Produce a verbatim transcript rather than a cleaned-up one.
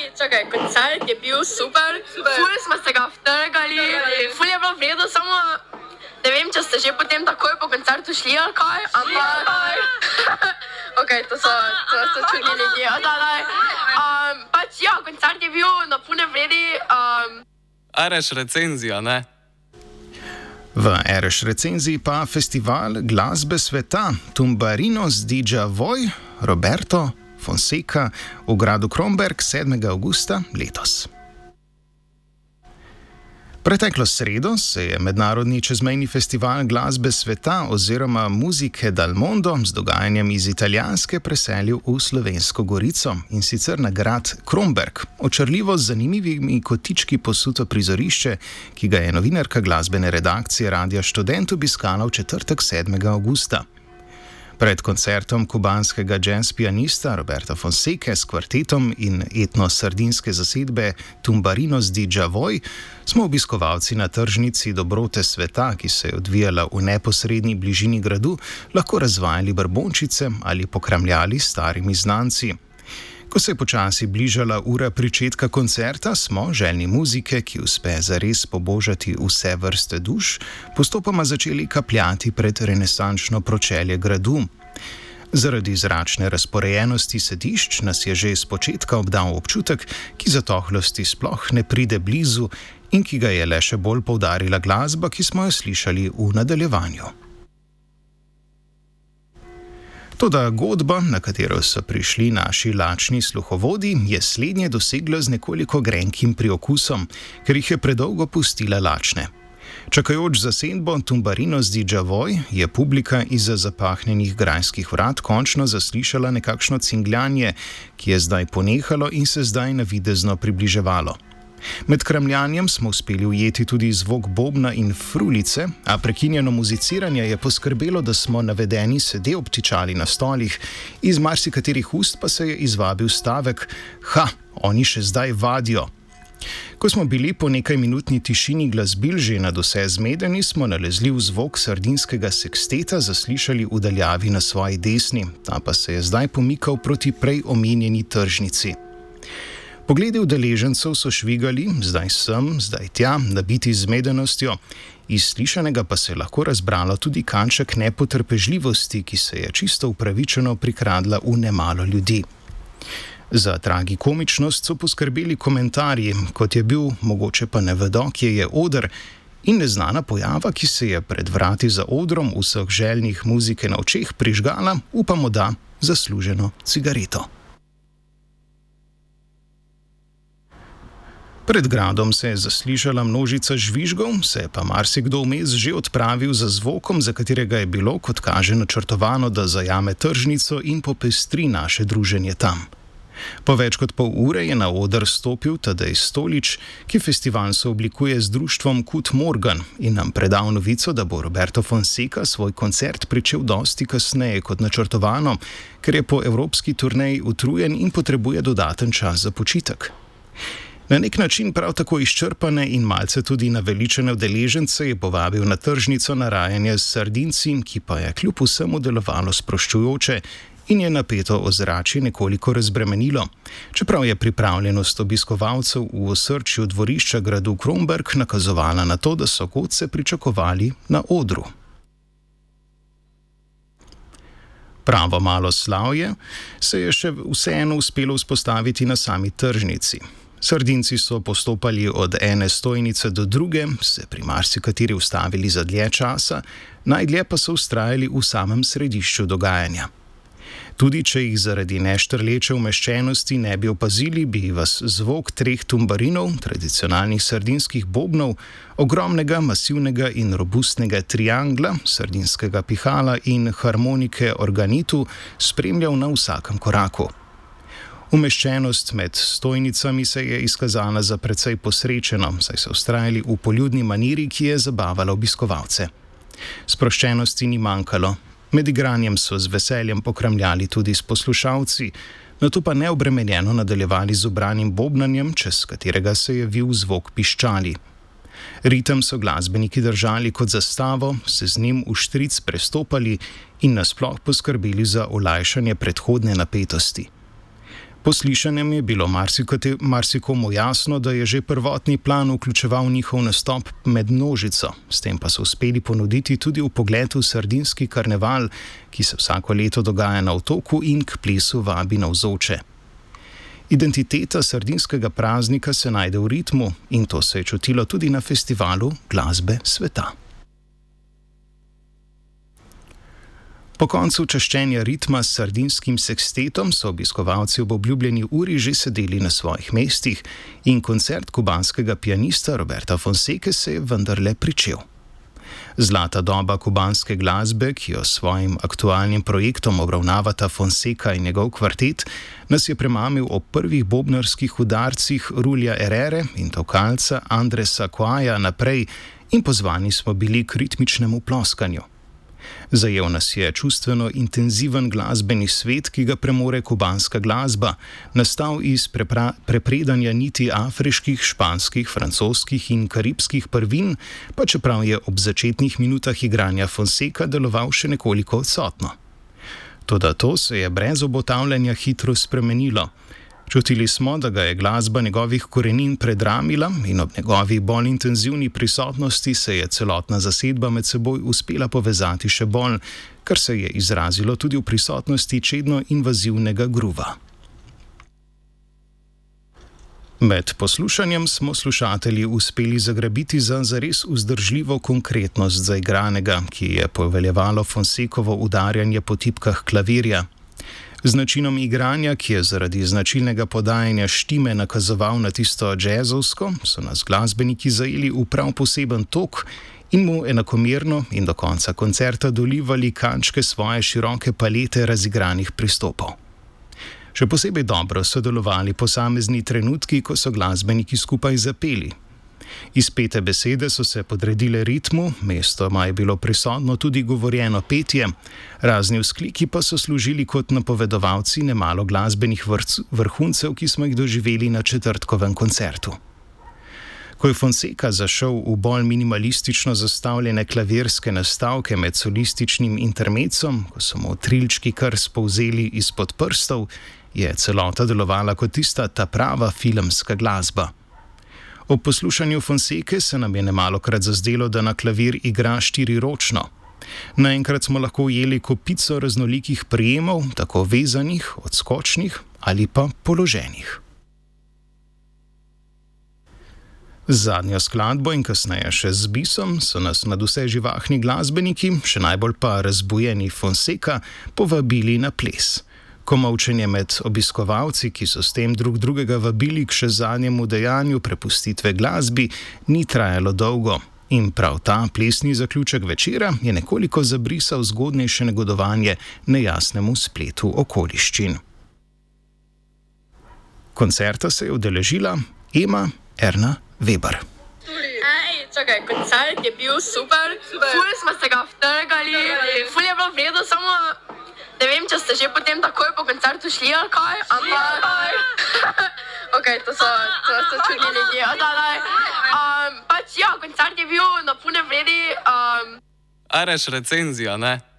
čakaj, koncert je bil super, ful smo se ga vtrgali, ful je bilo vredo, samo ne vem, če ste že potem takoj po koncertu šli ali kaj, ampak ok, to so, to so čudni ljudje, da, da, um, pač ja, koncert je bil na pune vredi. Um... Areš recenzija, ne? V Ereš recenziji pa festival glasbe sveta Tumbarinos di Javoj Roberto Fonseca v gradu Kromberk sedmega avgusta letos. Preteklo sredo se je mednarodni čezmejni festival glasbe sveta oziroma Muzike dal Mondo z dogajanjem iz Italijanske preselil v Slovensko Gorico in sicer na grad Kromberk, očarljivo z zanimivimi kotički posuto prizorišče, ki ga je novinarka glasbene redakcije Radia Študent obiskala v četrtek sedmega avgusta. Pred koncertom kubanskega jazz pianista Roberta Fonseca s kvartetom in etno-sardinske zasedbe Tumbarinos di Javoj smo obiskovalci na tržnici dobrote sveta, ki se je odvijala v neposrednji bližini gradu, lahko razvajali brbončice ali pokramljali s starimi znanci. Ko se je počasi bližala ura pričetka koncerta, smo, željni muzike, ki uspe zares pobožati vse vrste duš, postopoma začeli kapljati pred renesančno pročelje gradu. Zaradi zračne razporejenosti sedišč nas je že iz početka obdal občutek, ki zatohlosti sploh ne pride blizu in ki ga je le še bolj poudarila glasba, ki smo jo slišali v nadaljevanju. Toda godba, na katero so prišli naši lačni sluhovodi, je slednje dosegla z nekoliko grenkim priokusom, ker jih je predolgo pustila lačne. Čakajoč zasedbo Tumbarinos di Javoj je publika izza zapahnjenih grajskih vrat končno zaslišala nekakšno cingljanje, ki je zdaj ponehalo in se zdaj navidezno približevalo. Med kramljanjem smo uspeli ujeti tudi zvok bobna in frulice, a prekinjeno muziciranje je poskrbelo, da smo navedeni sede obtičali na stolih, iz marsikaterih ust pa se je izvabil stavek: "Ha, oni še zdaj vadijo." Ko smo bili po nekaj minutni tišini glasbil že nadvse zmedeni, smo nalezljiv zvok sardinskega seksteta zaslišali v daljavi na svoji desni, ta pa se je zdaj pomikal proti prej omenjeni tržnici. Pogledi udeležencev so švigali, zdaj sem, zdaj tja, nabiti zmedenostjo, iz slišanega pa se je lahko razbralo tudi kanček nepotrpežljivosti, ki se je čisto upravičeno prikradla v nemalo ljudi. Za tragikomičnost so poskrbeli komentarji, kot je bil, mogoče pa ne vedo, kje je oder, in neznana pojava, ki se je pred vrati za odrom vseh željnih muzike na očeh prižgala, upamo da, zasluženo cigareto. Pred gradom se je zaslišala množica žvižgov, se je pa marsikdo vmes že odpravil za zvokom, za katerega je bilo, kot kaže, načrtovano, da zajame tržnico in popestri naše druženje tam. Po več kot pol ure je na oder stopil Tadej Stolič, ki festival sooblikuje z društvom Kut Morgan in nam predal novico, da bo Roberto Fonseca svoj koncert pričel dosti kasneje kot načrtovano, ker je po evropski turneji utrujen in potrebuje dodaten čas za počitek. Na nek način prav tako izčrpane in malce tudi naveličene udeležence je povabil na tržnico na rajanje s Sardinci, ki pa je kljub vsemu delovalo sproščujoče in je napeto ozračje nekoliko razbremenilo, čeprav je pripravljenost obiskovalcev v osrčju dvorišča gradu Kromberk nakazovala na to, da so godce pričakovali na odru. Pravo malo slavje se je še vseeno uspelo vzpostaviti na sami tržnici. Sardinci so postopali od ene stojnice do druge, se pri marsikateri ustavili za dlje časa, najdlje pa so vztrajali v samem središču dogajanja. Tudi če jih zaradi neštrleče umeščenosti ne bi opazili, bi vas zvok treh tumbarinov, tradicionalnih sardinskih bobnov, ogromnega, masivnega in robustnega triangla, sardinskega pihala in harmonike organitu spremljal na vsakem koraku. Umeščenost med stojnicami se je izkazala za precej posrečeno, saj so vztrajali v poljudni maniri, ki je zabavala obiskovalce. Sproščenosti ni manjkalo. Med igranjem so z veseljem pokramljali tudi s poslušalci, nato pa neobremenjeno nadaljevali z ubranim bobnanjem, čez katerega se je vil zvok piščali. Ritem so glasbeniki držali kot zastavo, se z njim v štric prestopali in nasploh poskrbeli za olajšanje predhodne napetosti. Po slišanjem je bilo marsikomu jasno, da je že prvotni plan vključeval njihov nastop med množico, s tem pa so uspeli ponuditi tudi vpogled v sardinski karneval, ki se vsako leto dogaja na otoku in k plesu vabi navzoče. Identiteta sardinskega praznika se najde v ritmu in to se je čutilo tudi na festivalu glasbe sveta. Po koncu čaščenja ritma s sardinskim sekstetom so obiskovalci ob obljubljeni uri že sedeli na svojih mestih in koncert kubanskega pianista Roberta Fonseke se je vendarle pričel. Zlata doba kubanske glasbe, ki jo s svojim aktualnim projektom obravnavata Fonseka in njegov kvartet, nas je premamil ob prvih bobnarskih udarcih Rulja Herrere in tokalca Andresa Quaja naprej in pozvani smo bili k ritmičnemu ploskanju. Zajel nas je čustveno intenziven glasbeni svet, ki ga premore kubanska glasba, nastal iz prepra- prepredanja niti afriških, španskih, francoskih in karibskih prvin, pa čeprav je ob začetnih minutah igranja Fonseka deloval še nekoliko odsotno. Toda to se je brez obotavljanja hitro spremenilo. Čutili smo, da ga je glasba njegovih korenin predramila in ob njegovi bolj intenzivni prisotnosti se je celotna zasedba med seboj uspela povezati še bolj, kar se je izrazilo tudi v prisotnosti čedno invazivnega gruva. Med poslušanjem smo slušatelji uspeli zagrabiti za zares vzdržljivo konkretnost zaigranega, ki je poveljevalo Fonsekovo udarjanje po tipkah klavirja. Z načinom igranja, ki je zaradi značilnega podajanja štime nakazoval na tisto džezovsko, so nas glasbeniki zajeli v prav poseben tok in mu enakomerno in do konca koncerta dolivali kančke svoje široke palete razigranih pristopov. Še posebej dobro so delovali posamezni trenutki, ko so glasbeniki skupaj zapeli. Izpete besede so se podredile ritmu, mestoma je bilo prisotno tudi govorjeno petje, razni vzkliki pa so služili kot napovedovalci nemalo glasbenih vrhuncev, ki smo jih doživeli na četrtkovem koncertu. Ko je Fonseka zašel v bolj minimalistično zastavljene klavirske nastavke med solističnim intermecom, ko so mu trilčki kar spolzeli izpod prstov, je celota delovala kot tista ta prava filmska glasba. Ob poslušanju Fonseke se nam je nemalokrat zazdelo, da na klavir igra štiriročno. Naenkrat smo lahko ujeli kopico raznolikih prijemov, tako vezanih, odskočnih ali pa položenih. Z zadnjo skladbo in kasneje še z bisom so nas nadvse živahni glasbeniki, še najbolj pa razbujeni Fonseka, povabili na ples. Ko molčenje med obiskovalci, ki so s tem drug drugega vabili k še zadnjemu dejanju prepustitve glasbi, ni trajalo dolgo. In prav ta plesni zaključek večera je nekoliko zabrisal zgodnejše negodovanje nejasnemu spletu okoliščin. Koncerta se je udeležila Ema Erna Weber. Ej, čakaj, koncert je bil super, super. Ful smo se ga vtrgali, ful je bilo vredo, samo ne vem, če ste že potem takoj po koncertu šli ali kaj, ampak ok, to so, to so čudni ljudje, da, da. Um, pač ja, koncert je bil na pune vredi. Um... Areš recenzija, ne?